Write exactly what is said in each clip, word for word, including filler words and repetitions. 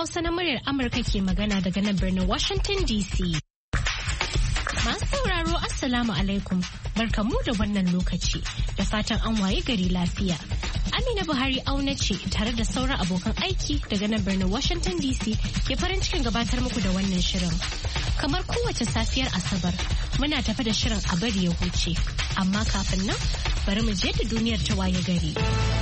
Hausa na muryar Amurka ke magana daga nan birnin Washington D C. Masu sauraro Assalamu alaikum, barkamu da wannan lokaci da fatan an waye gari lafiya. Amina Buhari auna ce tare da sauran abokan aiki daga nan birnin Washington D C ke farin cikin gabatar muku da wannan shirin. Kamar kowace safiyar Asabar, muna tafi da shirin a bari ya huce, amma kafin nan bari mu je da duniyar ta waye gari.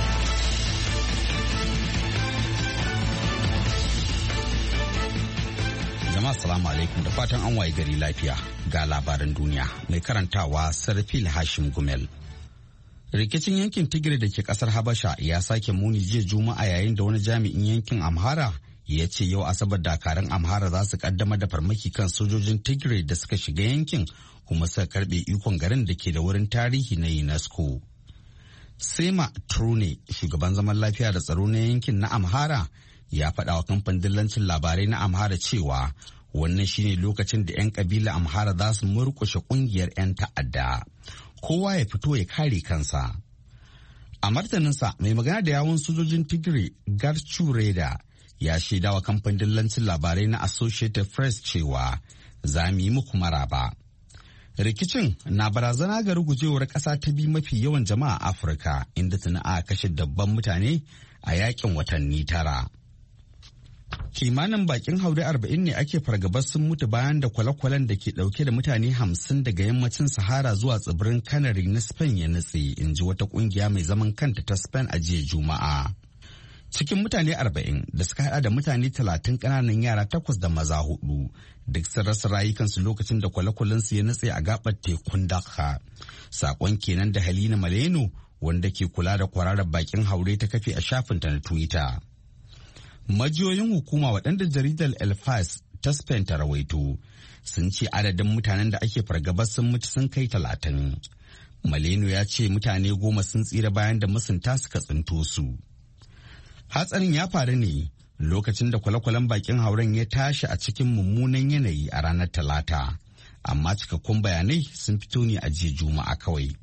Jama'a salamu alaikum da fatan an waye gari lafiya ga labaran duniya mai karantawa Sarfil Hashim Gumel. Rikicin yankin Tigray da ke kasar Habasha ya sake muni jiya Juma'a yayin da wani jami'in yankin Amhara ya ce yau Asabar dakarun Amhara za su kaddamar da farmaki kan sojojin Tigray da suka shiga yankin kuma suka karbe ikon garin da ke da wurin tarihi na UNESCO. Sema Trune, shugaban zaman lafiya da tsaro na yankin na Amhara, ya faɗa wa kamfanin dillancin labarai na Amhara cewa wannan shine lokacin da 'yan kabila Amhara za su murƙushe ƙungiyar 'yan ta'adda. Kowa ya fito ya kare kansa. A martaninsa mai magana da yawun sojojin Tigray Garchu Reda ya shaida wa kamfanin dillancin labarai na Associated Press cewa za mu yi muku maraba. Rikicin na barazana ga rugujewar ƙasa ta biyu mafi yawan jama'a a Afirka inda tuni a kashe dabban mutane a yakin watanni tara. Kimanin bakin haure arba'in ne ake fargabar sun mutu bayan da kwale-kwalen da ke dauke da mutane hamsin daga yammacin Sahara zuwa tsibirin Canary na Spain ya nutse, in ji wata kungiya mai zaman kanta ta Spain a jiya Juma'a. Cikin mutane arba'in da suka hada da mutane talatin kananan yara takwas da maza hudu, duk sun rasa rayukansu lokacin da kwale-kwalen su ya nutse a gabar tekun Dakar. Sakon kenan da Halina Maleno wanda ke kula da kwararar bakin haure ta kafe a shafinta na Twitter. Majiyoyin hukuma waɗanda jaridar El Fas ta Spain ta rawaito sun ce adadin mutanen da ake fargabar sun mutu sun kai talatin. Maleno ya ce mutane goma sun tsira bayan da masunta suka tsinto su. Hatsarin ya faru ne lokacin da kwale-kwalen bakin hauren ya tashi a cikin mummunan yanayi a ranar Talata, amma cikakkun bayanai sun fito ne a jiya Juma'a kawai.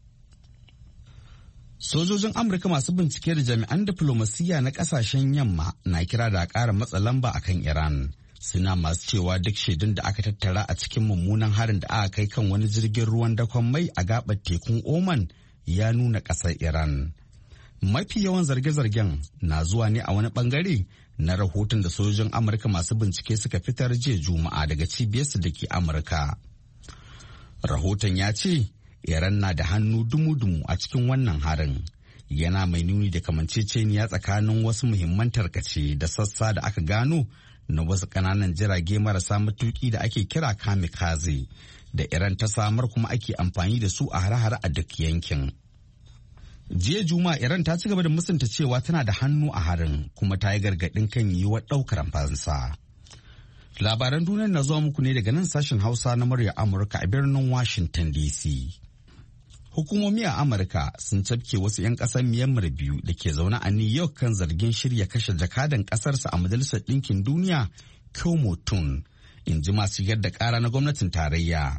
Sojojin Amurka masu bincike da jami'an diflomasiyya na kasashen yamma na kira da ƙara matsa lamba akan Iran. Suna masu cewa duk shaidun da aka tattara a cikin mummunan harin da aka kai kan wani jirgin ruwan dakon mai a gabar tekun Oman ya nuna ƙasar Iran. Mafi yawan zarge-zargen na zuwa ne a wani bangare na rahoton da sojojin Amurka masu bincike suka fitar jiya Juma'a daga cibiyarsu da ke Amurka. Rahoton ya ce Iran na da hannu dumu-dumu a cikin wannan harin, yana mai nuni da kamanceceniya tsakanin wasu muhimman tarkace da sassa da aka gano na wasu ƙananan jirage marasa matuƙi da ake kira kamikaze da Iran ta samar kuma ake amfani da su a hare-hare a duk yankin. Jiya Juma'a Iran ta ci gaba da musanta cewa tana da hannu a harin kuma ta yi gargaɗin kan yiwuwar ɗaukar fansa. Labaran duniyar na zuwa muku ne daga nan sashen Hausa na murya Amurka a birnin Washington D C. Hukumomi a Amurka sun cafke wasu 'yan ƙasar Myanmar biyu da ke zaune a New York kan zargin shirya kashe jakadan ƙasarsa a Majalisar Ɗinkin Duniya, Kyaw Moe Tun, in ji masu shigar da ƙara na gwamnatin tarayya.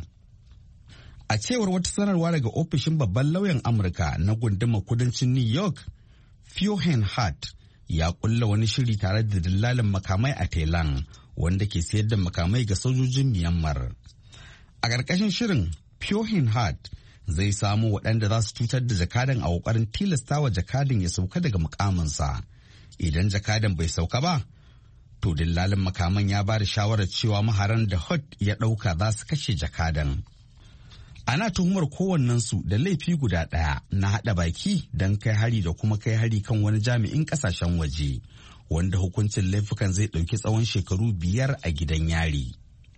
A cewar wata sanarwa daga ofishin babban lauyan Amurka na gundumar kudancin New York, Phyo Hen Hart ya kulla wani shiri tare da dillalin makamai a Thailand wanda ke sayar da makamai ga sojojin Myanmar. A ƙarƙashin shirin, Phyo Hen Hart zai samu waɗanda za su cutar da jakadan a ƙoƙarin tilastawa jakadan ya sauka daga mukaminsa. Idan jakadan bai sauka ba, to dillalin makaman ya ba da shawarar cewa maharan da Hart ya ɗauka za su kashe jakadan. Ana tuhumar kowannensu da laifi guda ɗaya na haɗa baki don kai hari da kuma kai hari kan wani jami'in ƙasashen waje, wanda hukuncin laifukan zai ɗauki tsawon shekaru biyar a gidan yari.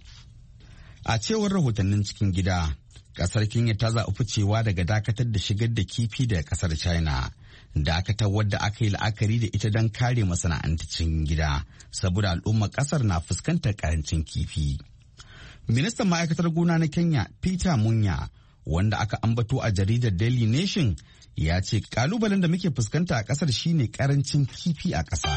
A cewar rahotannin cikin gida, ƙasar Kenya ta zaɓi ficewa daga dakatar da shigar da kifi daga ƙasar China, dakatar wadda aka yi la'akari da ita don kare masana'antar cikin gida, saboda al'ummar ƙasar na fuskantar ƙarancin kifi. Ministan ma'aikatar gona na Kenya, Peter Munya, wanda aka ambato a jaridar Daily Nation, ya ce kalubalen da muke fuskanta a ƙasar shine ƙarancin kifi a ƙasa.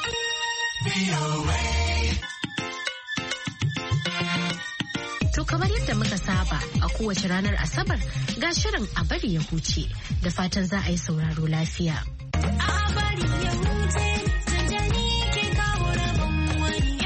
To kamar yadda muka saba a kowace ranar Asabar ga shirin a bari ya huce da fatan za a yi sauraro lafiya. A bari ya huce, sanda ni ke kawo rabon wani.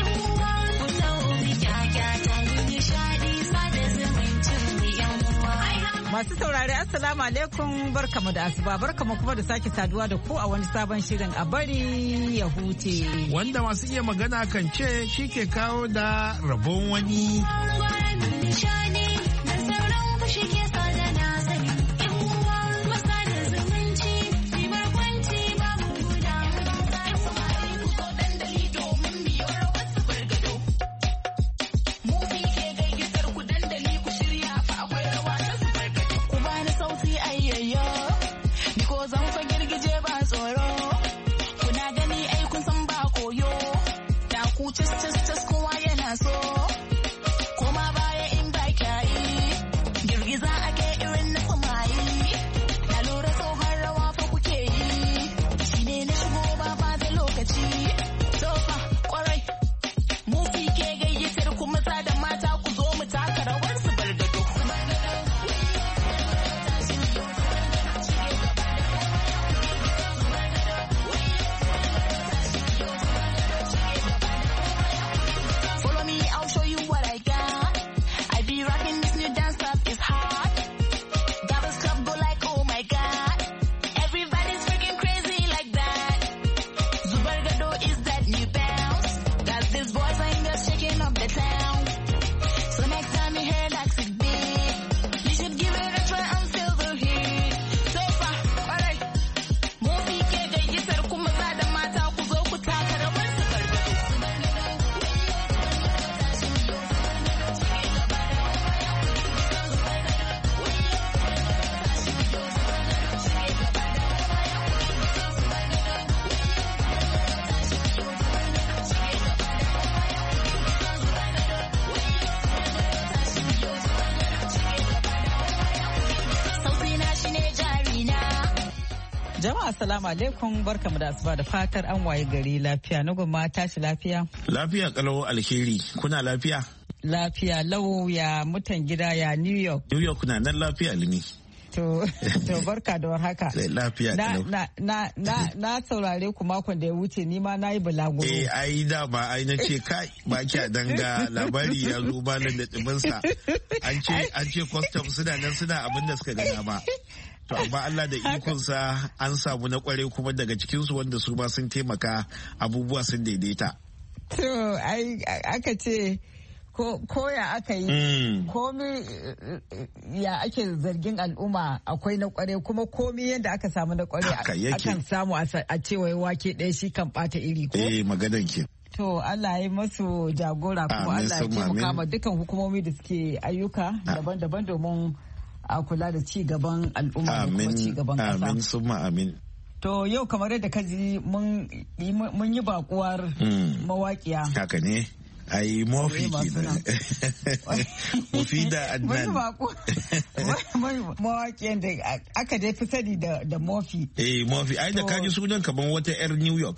Masu saurari Assalamu alaikum barkamu da asuba barkamu kuma da sake saduwa da ku a wani sabon shirin a bari ya huce. Wanda masu iya magana kan ce shi ke kawo da rabon wani. Jama'a assalamu alaikum barkamu da asuba da fatar an waye gari lafiya na gwamma tashi lafiya. Lafiya kalau alheri kuna lafiya? Lafiya lau ya mutan gida ya New York. New York na nan lafiya limi. To, to barka da warhaka. Lafiya na, na, na, na, na saurare ku makon da ya wuce ni ma na yi bulaguro. Eh ai da ba ai na ce kai ba kya danga labari ya zo ba nan da tsiminsa. An ce an ce custom suna nan suna abin da suka gana ba. To amma Allah da ikonsa an samu na kware kuma daga cikinsu wanda su ba sun taimaka abubuwa sun daidaita. To ai aka ce ko ya aka yi komi ya ake zargin al'umma akwai na kware kuma komi yadda aka samu na kware akan samu a cewa wake ɗaya shi kan bata iri ko? Eh maganan ke. To Allah ya masu jagora kuma Allah ya taimaka ma dukkan hukumomi da suke ayyuka daban-daban domin a kula da ci gaban al'umma da kuma ci gaban ƙasa. Amin summa amin. To yau kamar yadda ka ji mun yi bakuwar mawaƙiya. Haka ne. Ai Mofi kenan. Mufida Adnan. Mawaƙiyan da aka dai fi sani da Mofi. Eh Mofi ai da kaji sunan kaman wata 'yar New York.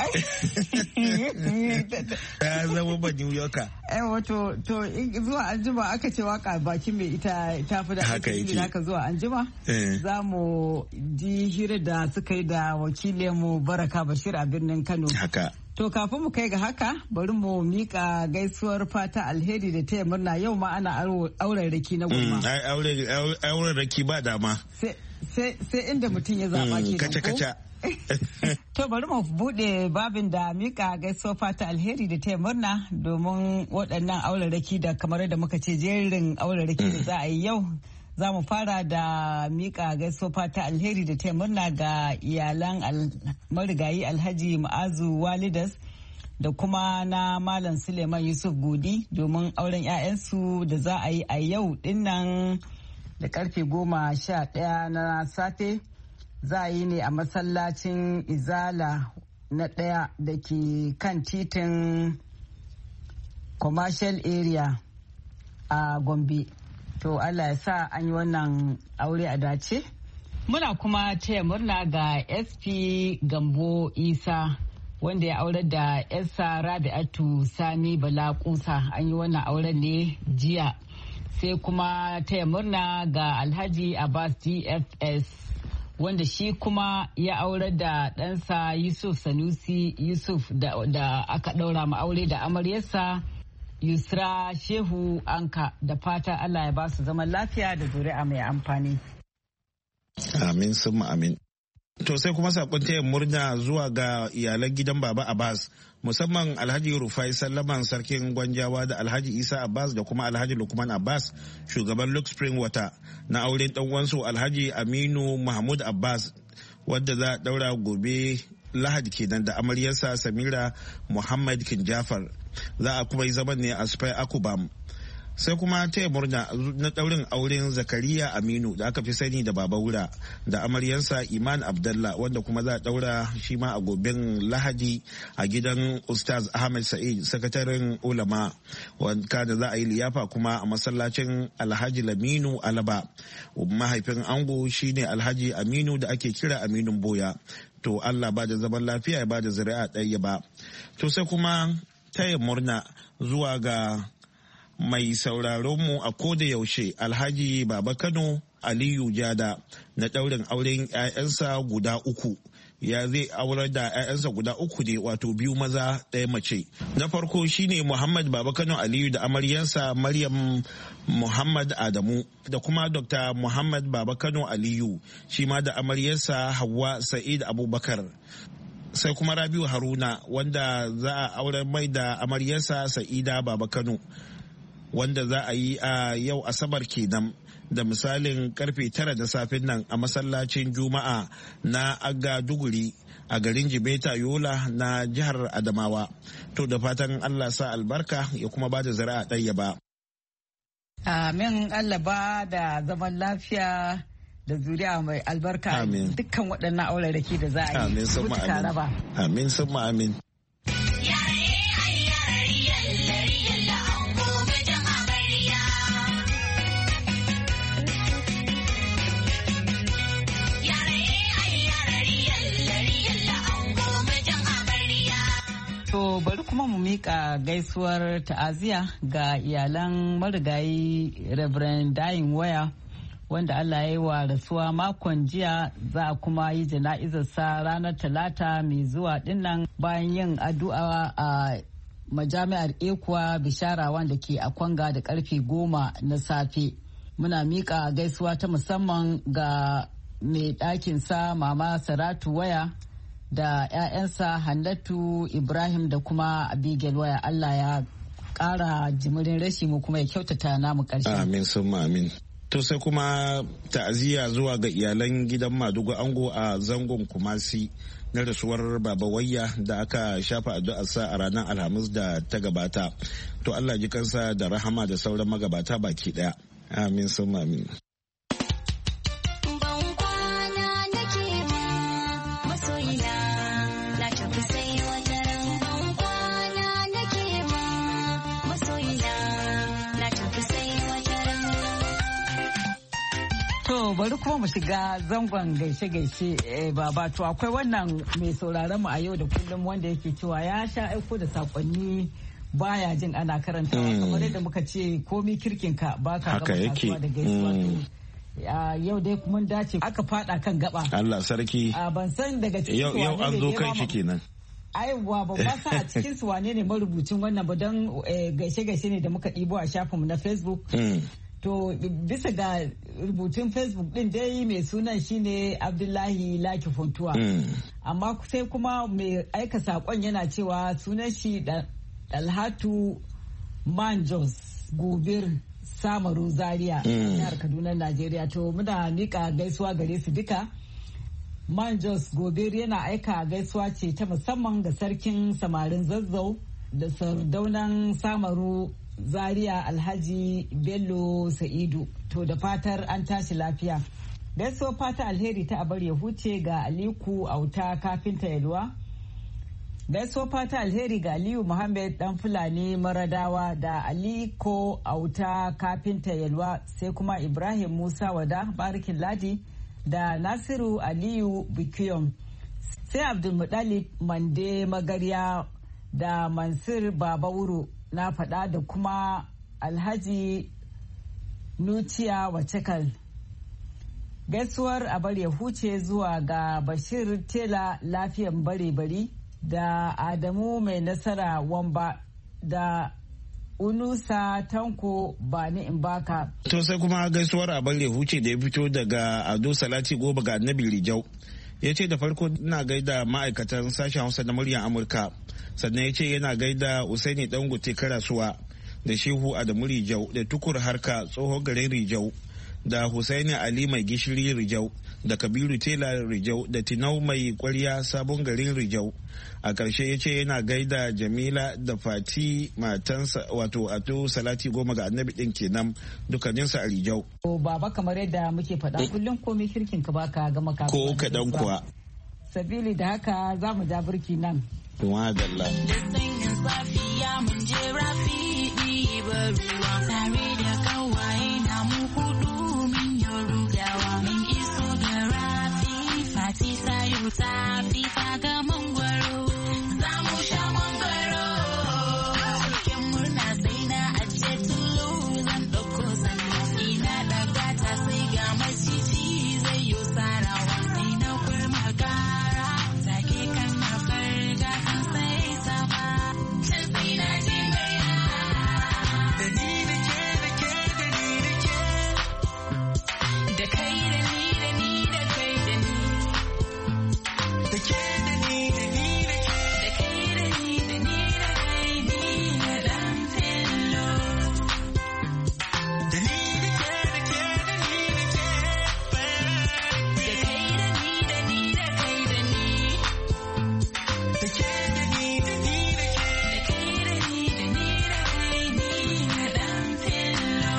Ta zama ba New Yorker. Eh wato to zuwa anjima aka ce waka bakin mai ita ta fi da haka yake. Haka zuwa anjima za mu ji hira da suka yi da wakilinmu Baraka Bashir a birnin Kano. Haka. To kafin mu kai ga haka bari mu mika gaisuwar fata alheri da taya murna yau ma ana auren raki na goma. Auren raki ba dama. Sai inda mutum ya zaba ke kaca-kaca. To bari mu bude babin da mika gaisuwa fata alheri da taya murna domin waɗannan auraraki da kamar da muka ce jerin auraraki da za a yi yau za mu fara da mika gaisuwa fata alheri da taya murna ga iyalan marigayi Alhaji Ma'azu Walidas da kuma na Malam Suleiman Yusuf Godi domin auren 'ya'yansu da za a yi a yau dinnan da karfe goma sha ɗaya na safe. Za a yi ne a masallacin Izala na ɗaya da ke kan titin commercial area a Gombe. To Allah ya sa an yi wannan aure a dace. Muna kuma taya murna ga S P Gambo Isa wanda ya aurar da yarsa Rabi'atu Sani Bala Kusa. An yi wannan auren ne jiya. Sai kuma taya murna ga Alhaji Abbas D F S. wanda shi kuma ya aurar da ɗansa Yusuf Sanusi Yusuf da, da aka ɗaura ma aure da amaryarsa Yusra Shehu Anka da fata Allah ya ba su zaman lafiya da zuri'a mai amfani. Amin sun amin. To sai kuma sakon taya murna zuwa ga iyalan gidan Baba Abbas, musamman Alhaji Rufai Sallaman Sarkin Gwanjawa da Alhaji Isa Abbas da kuma Alhaji Lukman Abbas shugaban Luke Spring Water na auren dan uwansu Alhaji Aminu Mahmud Abbas wadda za a daura gobe Lahadi kenan da amaryarsa Samira Muhammad Kinjafar. Za a kuma yi zaman ne a Spy Akubam. Sai kuma taya murna na daurin auren Zakariya Aminu da aka fi sani da Baba Wura da amaryarsa Iman Abdallah wanda kuma za a daura shi ma a goben Lahadi a gidan Ustaz Ahmed Sa'id sakataren ulama, wanda da za a yi liyafa kuma a masallacin Alhaji Laminu Alaba. Mahaifin ango shine Alhaji Aminu da ake kira Aminun Boya. To Allah ba da zaman lafiya ya ba da zuri'a ɗaya ba. To sai kuma taya murna zuwa ga mai sauraronmu a koda yaushe Alhaji Baba Kano Aliyu Jada na ɗaurin auren 'ya'yansa guda uku. Ya zai aurar da 'ya'yansa guda uku ne, wato biyu maza ɗaya mace. Na farko shine Muhammad Baba Kano Aliyu da amaryarsa Maryam Muhammad Adamu da kuma Dr. Muhammad Baba Kano Aliyu shi ma da amaryarsa Hauwa Sa'id Abubakar. Sai kuma Rabiu Haruna wanda za a aurar mai da amaryarsa Sa'ida Baba Kano, wanda za a yi a yau Asabar kenan da misalin karfe tara da safin nan a masallacin Juma'a na Agga Duguri a garin Jimeta Yola na jihar Adamawa. To da fatan Allah sa albarka ya kuma ba da zuri'a ɗaya ba. Amin. Allah ba da zaman lafiya da zuri'a mai albarka dukkan waɗannan auraraki da za a yi. Amin summa amin. Amin summa amin. To bari kuma mu mika gaisuwar ta'aziya ga iyalan marigayi Reverend Dayin Waya wanda Allah ya yi wa rasuwa makon jiya, za a kuma yi jana'izarsa ranar talata mai zuwa dinnan bayan yin addu'a a majami'ar Ekuwa Bishara wanda ke a Kwanga da karfe goma na safe. Muna mika gaisuwa ta musamman ga mai ɗakinsa Mama Saratu Waya da 'ya'yansa Hannatu Ibrahim da kuma Abigail Waya. Allah ya ƙara jimirin rashi mu kuma ya kyautata namu ƙarshe. Amin summa amin. To sai kuma ta'aziyya zuwa ga iyalan gidan Madugu Ango a zangon Kumasi na rasuwar Baba Wayya da aka shafa addu'arsa a ranar Alhamis da ta gabata. To Allah ji kansa da rahama da sauran magabata baki daya. Amin summa amin. Bari kuma mu shiga zangon gaishe-gaishe baba. To akwai wannan mai sauraron mu a yau da kullum wanda yake cewa ya sha aiko da sakonni baya jin ana karantawa, kamar yadda muka ce komi kirkin ka baka gaba kasuwa da gaisuwa. Yau dai kuma dace aka fada kan gaba. Allah sarki. Ban san daga cikin yau yau an zo kan shi kenan. Aiwa ba ba sa a cikin su wane ne marubucin wannan ba, don gaishe-gaishe ne da muka ɗibo a shafinmu na Facebook. To bisa ga rubutun Facebook din dai mai sunan shine Abdullahi Laki Funtuwa. Mm. Amma sai kuma mai aika sakon yana cewa sunan shi Dalhatu Manjos Gobir Samaru Zaria, mm. jihar Kaduna, Najeriya. To muna nika gaisuwa gare su duka. Manjos Gobir yana aika gaisuwa ce ta musamman ga sarkin samarin Zazzau da sardaunan Samaru Zaria Alhaji Bello Sa'idu. To da fatar an tashi lafiya. Gaisuwa fata alheri ta abar ya huce ga Aliku Auta kafinta Yalwa. Gaisuwa fata alheri ga Aliyu Muhammad dan Fulani Maradawa da Aliko Auta kafinta Yalwa, sai kuma Ibrahim Musa Wada Barikin Ladi da Nasiru Aliyu Bikiyom, sai Abdulmuɗalib Mande Magarya da Mansur Babawuro na faɗa da kuma Alhaji Nuciya Wacekal. Gaisuwar abar ya huce zuwa ga Bashir Tela lafiyan bare-bari da Adamu mai nasara Wamba da Unusa Tanko Bani in baka. To sai kuma gaisuwar abar huce da ya fito daga Ado Salati Goba ga Annabi Rijau. Ya ce da farko ina gaida ma'aikatan sashen Hausa na muryar Amurka. Sannan ya ce yana gaida Usaini Dangote Karasuwa da Shehu Adamu Rijau da Tukur Harka tsohon garin Rijau da Husaini Ali Mai Gishiri Rijau da Kabiru Tela Rijau da Tinau Mai Kwarya Sabon garin Rijau. A ƙarshe ya ce yana gaida Jamila da Fati matansa wato Ato Salati Goma ga Annabi ɗin kenan dukkaninsa a Rijau. Baba kamar yadda muke faɗa kullum komai kirkin ka baka gama ka ko kaɗan kuwa. Sabili da haka za mu ja birki nan. Wadalla. Safi faga mangwaro za mu sha mangwaro cikin murna sai na ajiye tullo zan ɗauko sannan ina ɗaga ta sai ga maciji zai yi sarawa sai na kurma gara take kan na farga kan sai sama can sai na je mai da ni da ke da ke da ni da ke da kai da ni da ni da kai da ni da ke da ni da ni da ke da kai da ni da ni da kai ni da dan fillo da ni da ke da ke da ni da ke da kai da ni da ni da kai da ni da ke da ni da ni da ke da kai da ni da ni da kai ni da dan fillo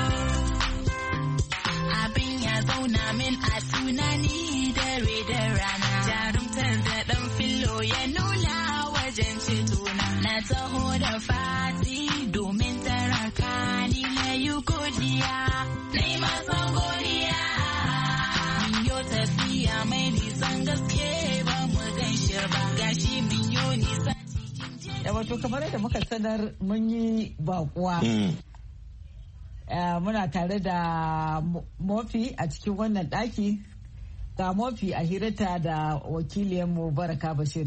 abin ya zauna min a tunani dare da rana jarumtar da dan fillo ya nuna wajen cetona na taho da fati domin taraka ni na yi godiya na yi masa godiya min yo tafiya mai nisan gaske ba mu gan shi ba gashi min yo nisa cikin Ya wato kamar yadda muka sanar mun yi bakuwa. Muna tare da Mofi a cikin wannan ɗaki. Ga Mofi a hirata da wakiliyanmu Baraka Bashir.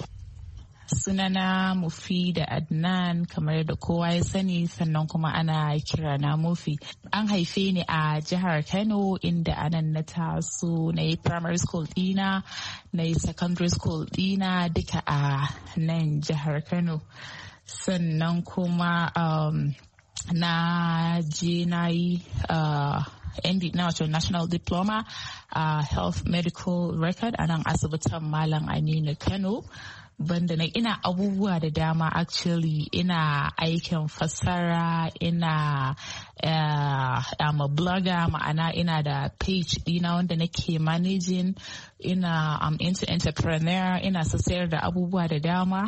sunana Mufi da Adnan kamar da kowa ya sani sannan kuma ana kira na Mufi. An haife ni a jihar Kano inda anan na taso na yi primary school dina na yi secondary school dina duka a nan jihar Kano. Sannan kuma um, na je na yi uh, N D na wato National Diploma a uh, Health Medical Record a nan asibitin Malam Aminu Kano. Banda na ina abubuwa da dama actually ina aikin fassara ina uh, I'm a blogger ma'ana ina da page dina wanda nake managing ina I'm into entrepreneur ina sayar da abubuwa da dama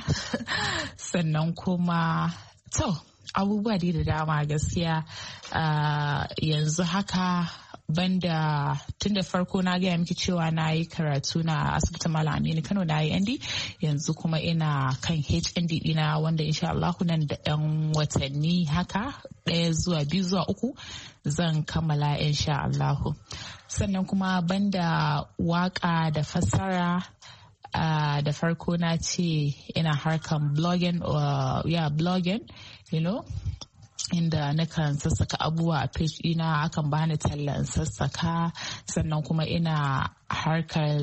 sannan kuma to abubuwa da dama gaskiya uh, yanzu haka banda tun da farko na gaya miki cewa na yi karatu na asibitin Malam Aminu Kano na yi N D yanzu kuma ina kan H N D dina wanda insha Allah nan da ɗan watanni haka ɗaya zuwa biyu zuwa uku zan kammala insha Allah. Sannan kuma banda waka da fassara uh, da farko na ce ina harkan blogging or yeah blogging you know inda nakan sassaka abubuwa a page ɗina akan bani tallan sassaka sannan kuma ina harkar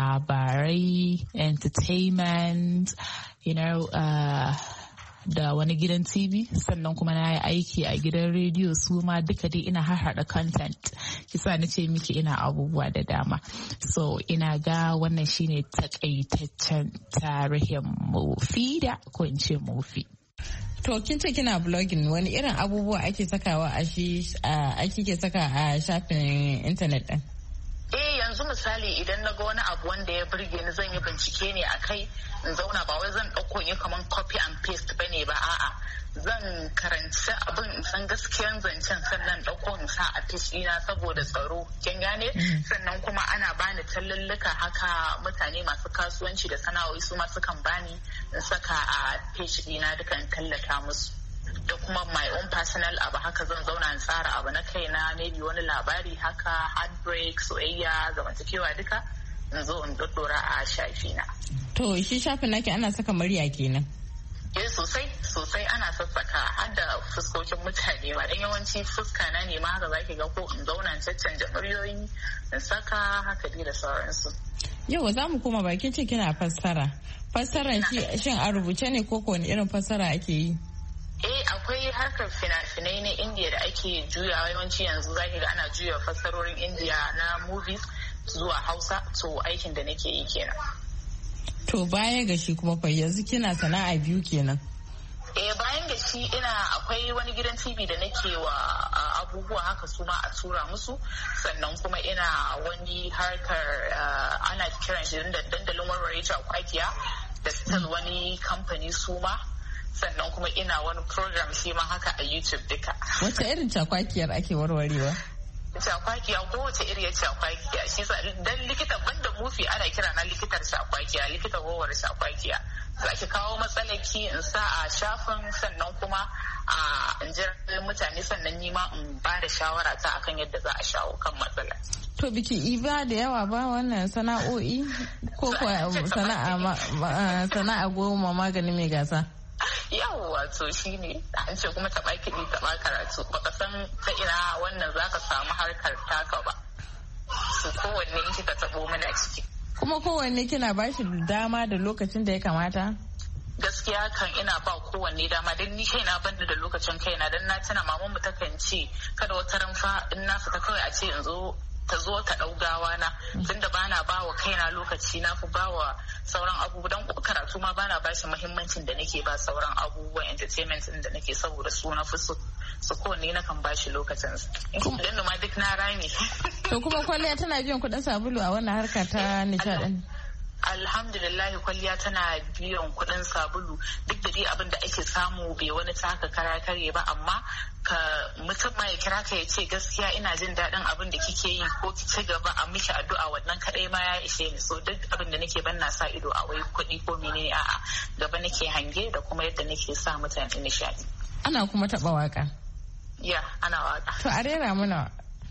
labarai entertainment you know uh, da wani gidan T V sannan kuma na yi aiki a gidan rediyo su ma duka dai ina harhaɗa content kisa na ce miki ina abubuwa da dama so ina ga wannan shine takaitaccen tarihin Mufida ko in ce Mufi. To kin ce kina blogging wani irin abubuwa ake sakawa a shi ake ke saka a shafin internet din? Eh yanzu misali idan na ga wani abu wanda ya burge ni zan yi bincike ne a kai in zauna ba wai zan ɗauko yi kaman copy and paste bane ba a'a zan karanci abin in san gaskiyan zancen sannan ɗauko in sa a page ɗina saboda tsaro kin gane sannan kuma ana bani tallallika haka mutane masu kasuwanci da sana'o'i su ma sukan bani in saka a page ɗina dukan tallata musu da kuma my own personal abu haka zan zauna in tsara abu na kaina maybe wani labari haka heartbreak soyayya zamantakewa duka in zo in doddora a shafi na. To shi shafin naki ana saka murya kenan? Eh sosai sosai ana sassaka har da fuskokin mutane ma dan yawanci fuska na ne ma haka zaki ga ko in zauna caccanja muryoyi in saka haka dai da sauransu. Yau za mu koma bakin ce kina fassara. Fassara shin a rubuce ne ko wani irin fassara ake yi? Eh akwai harkar fina-finai na Indiya da ake juyawa yawanci yanzu zaki ga ana juya fassarorin Indiya na movies zuwa Hausa to aikin da nake yi kenan. To baya ga shi kuma fa yanzu kina sana'a biyu kenan. Eh bayan ga shi ina akwai wani gidan T V da nake wa abubuwa haka su ma a tura musu sannan kuma ina wani harkar ana kiran shi da dandalin warware cakwakiya da still wani kamfani su ma sannan kuma ina wani program shi ma haka a YouTube duka. Wata irin cakwakiyar ake warwarewa? Cakwakiya kowace iriyar cakwakiya shi sa dan likitan banda mufi ana kira na likitar cakwakiya likitan warware cakwakiya za ki kawo matsalaki in sa a shafin sannan kuma a in jira mutane sannan nima in ba da shawara ta akan yadda za a shawo kan matsala. To biki iba da yawa ba wannan sana'o'i ko sana'a sana'a goma magani mai gasa? Yawwa to shi ne an ce kuma taɓa kiɗi taɓa karatu baka san ta ina wannan zaka samu harkar taka ba su kowanne in kika taɓo mana ciki. Kuma kowanne kina bashi dama da lokacin da ya kamata? Gaskiya kan ina ba kowanne dama don ni kaina banda da lokacin kaina don na tuna mamanmu takan ce kada wata ranfa in na fita kawai a ce in zo ta zo ta ɗau gawa na tunda bana ba wa kaina lokaci na fi ba wa sauran abubuwa don karatu ma bana ba shi muhimmancin da nake ba sauran abubuwan entertainment din da nake saboda su na fi su su kowanne na kan ba shi lokacin in ma duk na rami. To kuma kwalliya tana biyan kuɗin sabulu a wannan harka ta nishaɗin? Alhamdulillah kwalliya tana biyan kuɗin sabulu duk da dai abin da ake samu bai wani taka kara karye ba amma ka mutum ma ya kira ka ya ce gaskiya ina jin daɗin abin da kike yi ko ki ci gaba a miki addu'a wannan kaɗai ma ya ishe ni so duk abin da nake ban na sa ido a wai kuɗi ko menene a'a gaba nake hange da kuma yadda nake sa mutane nishaɗi. Ana kuma taɓa waka? Ya ana waka. To a rera muna.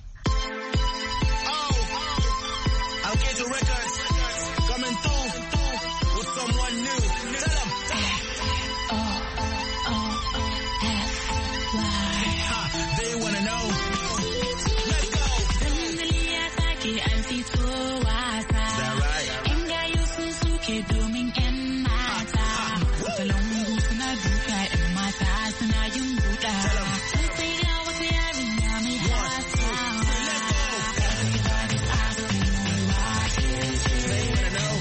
I'll get the records. Coming through with someone new. Tell them. Oh, oh, oh, F Y. Ha, they wanna know. Let's go. Is that right? Inga yusun suke domin yan mata. Salongu suna duka yan mata suna yin buɗa. Sai ga wata yarinya mai hata. Everybody's asking me why. They wanna know.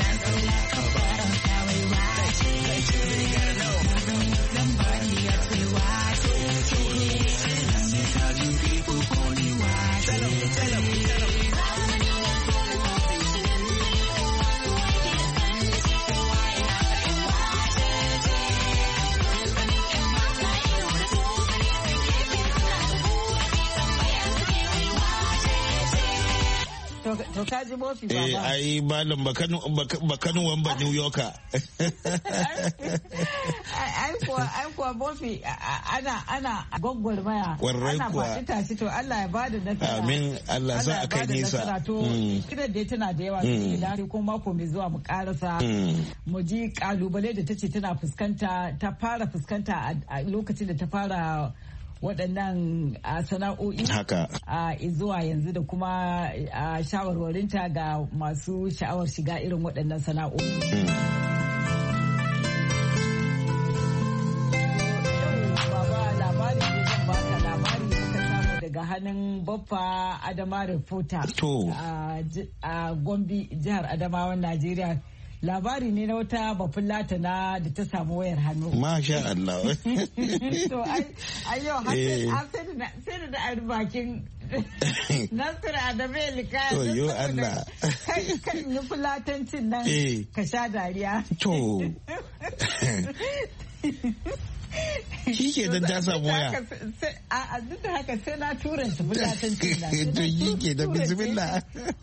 To ka ji Bofi baba. Eh ai malam bakanu wamba New Yorker. Ai kuwa ai kuwa Bofi ana ana gwaggwarmaya. Ana faɗi tashi to Allah ya bada nasara. Amin Allah sa a kai nisa. To kiran da tana da yawa da ko mako mai zuwa mu karasa mu ji kalubale da tace tana fuskanta ta fara fuskanta a lokacin da ta fara waɗannan sana'o'i haka a zuwa yanzu da kuma shawarwarinta ga masu sha'awar shiga irin waɗannan sana'o'i. Baba labari ne zan baka labari muka samu daga hannun Baffa Adama Reporter a Gombe jihar Adamawan Najeriya. Labari ne na wata bafulata na da ta samu wayar hannu. Masha Allah. To ai yau sai da da ari bakin Nasiru Adamu Elika. To yo Allah. Kan yi fulatancin nan ka sha dariya. To. Shi ke don ta samu waya. A duk da haka sai na turan shi fulatancin nan. To shi ke da bismillah.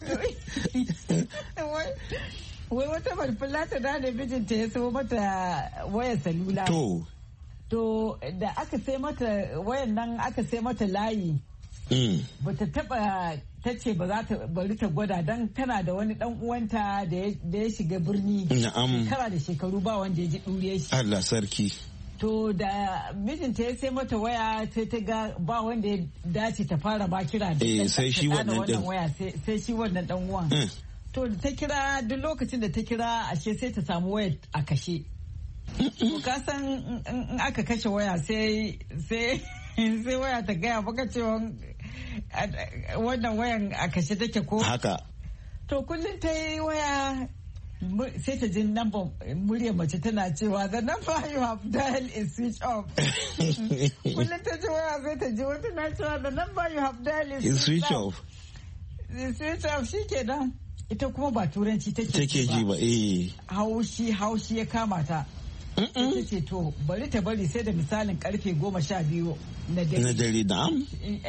Wai wata falfulata da da mijinta ya so mata wayar salula. To. To da aka sai mata wayan nan aka sai mata layi. Bata taba ta ce ba za ta bari ta gwada don tana da wani dan uwanta da ya shiga birni. Na'am. Kara da shekaru ba wanda ya ji ɗure shi. Allah sarki. To da mijinta ya sai mata waya sai ta ga ba wanda ya dace ta fara ba kira da eh, sai shi wannan din waya sai shi wannan dan uwan. Mm. To da ta kira duk lokacin da ta kira ashe sai ta samu waya a kashe. To ka san in aka kashe waya sai sai sai waya ta gaya baka cewa wannan wayan a kashe take ko haka. To kullum ta yi waya sai ta ji number murya mace tana cewa the number you have dialed is switch off. Kullum ta ji waya sai ta ji wata na cewa the number you have dialed is switch off. Switch off shi ke nan. Ita kuma ba turanci take ji ba. eh Haushi haushi ya kama ta. Ta ce to bari ta bari sai da misalin karfe goma sha biyu na dare. Na dare da am?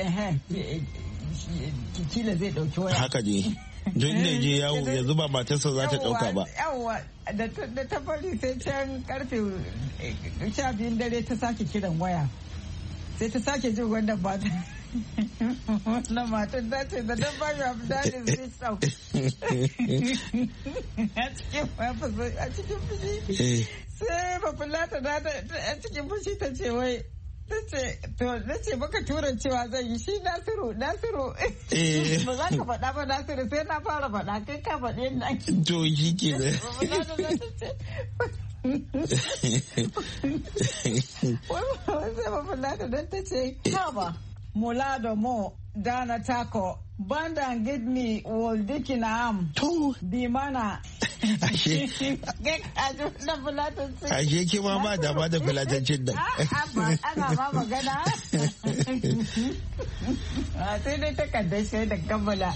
Kila zai dauki waya. Haka ne. Don ne je yawo ya zuba matarsa za ta dauka ba. Yawwa da ta bari sai can karfe sha biyun dare ta sake kiran waya. Sai ta sake jin wannan mata. Wannan matan ta ce da dan ba ya fita da zai sau. A cikin fushi. Sai bafulata da a cikin fushi ta ce wai. Na ce baka tura cewa zan yi shi Nasiru Nasiru ba za ka faɗa ba Nasiru sai na fara faɗa kai ka faɗi yadda ake. To shi ke da. Sai mafulata don ta ce kaba mulado mo dana tako bandan gidmi woldiki na am to bi mana. Ashe Ashe ke ma ba da ba da filatancin da. Ana ma magana. Sai dai takardar shi da kammala.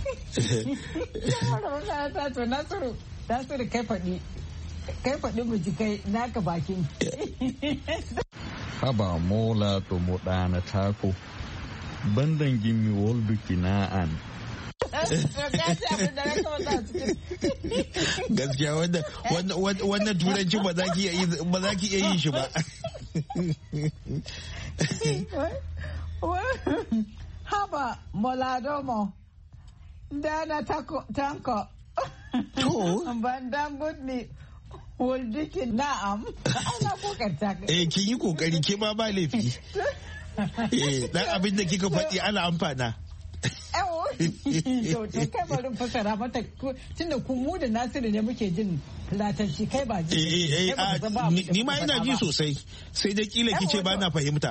To Nasiru, Nasiru kai faɗi. Kai faɗi mu ji kai naka bakin. Haba mola to mu ɗana tako. Bandan gimi wolduki na'an. Gaskiya wannan turanci ba za ki iya yin shi ba. Haba moladomo dana tanko to bandan gudni wolduki na'am. Ana kokarta. Eh kin yi kokari ke ma ba laifi. Eh dan abin da kika faɗi ana amfana. To kai bari fasara mata tunda ku mu da Nasiru ne muke jin latanci kai ba ji. Eh eh ni ma ina ji sosai sai da kila kice ba na fahimta.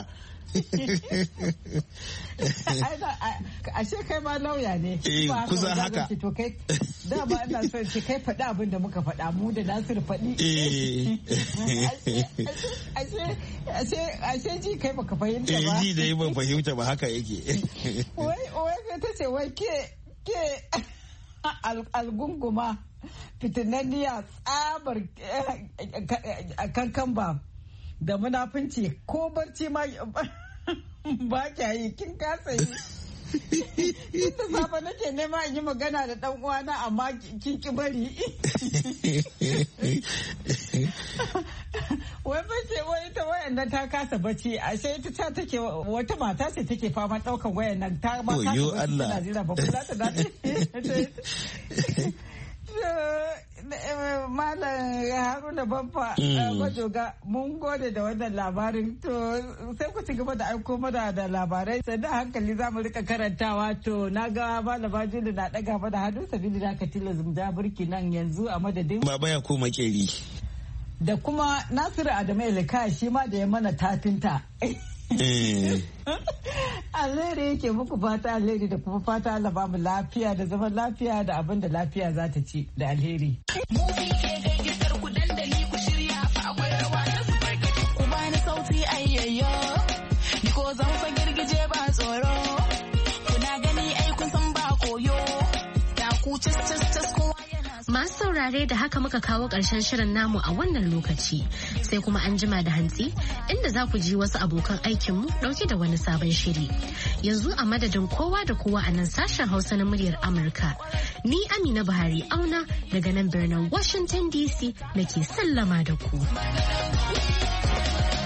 Ashe kai ma lauya ne. Eh kusa haka. To kai da ba ina son ki kai faɗi abin da muka faɗa mu da Nasiru faɗi. Eh ashe ashe ashe ji kai baka fahimta ba. Eh ji da ban fahimta ba haka yake. Wai wai ta ce wai ke ke algunguma fitinanniya tsabar kankan ba da munafunci ko barci ma ba kya yi kin kasa yi. Inda safa nake nema in yi magana da dan uwana amma kin ki bari. Wai bace wai ita wayan nan ta kasa bacci ashe ita ta take wata mata ce take fama daukan wayan nan ta ma kasa bacci tana jira ba kula ta da. Malam Haruna Baffa Bajoga mun gode da wannan labarin to sai ku ci gaba da aiko mana da labarai sannan hankali za mu rika karantawa to na ga malama Juli na daga mana hannu sabili da aka tilas mu ja burki nan yanzu a madadin Baba ya ko makeri da kuma Nasiru Adamu Elika shi ma da ya mana tafinta. Alheri yake muku fata alheri da kuma fata Allah ba mu lafiya da zaman lafiya da abin da lafiya za ta ci da alheri. Ku bani sauti ayyayo, ni ko zan fa girgije ba tsoro. Kuna gani ai kun san ba koyo, da ku cas cas cas kowa. Masu saurare da haka muka kawo ƙarshen shirin namu a wannan lokaci sai kuma an jima da hantsi inda za ku ji wasu abokan aikinmu ɗauke da wani sabon shiri. Yanzu a madadin kowa da kowa a nan sashen Hausa na muryar Amurka. Ni Amina Buhari Auna daga nan birnin Washington D C nake sallama da ku.